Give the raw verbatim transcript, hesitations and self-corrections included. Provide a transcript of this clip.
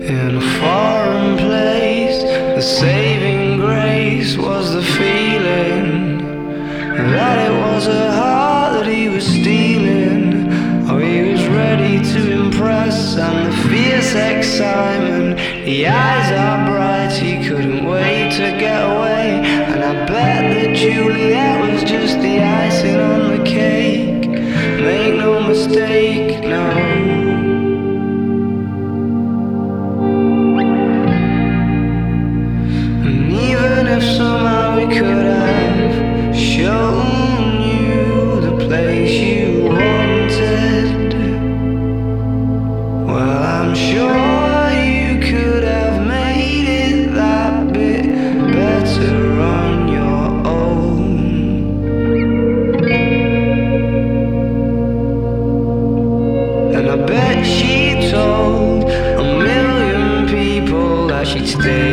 In a foreign place, the saving grace was the feeling that it was a heart that he was stealing. Oh, he was ready to impress, and the fierce excitement, the eyes are bright, he couldn't wait to get away. And I bet that Juliet was just the icing on the cake. Make no mistake, no. If somehow we could have shown you the place you wanted, well, I'm sure you could have made it that bit better on your own. And I bet she told a million people that she'd stay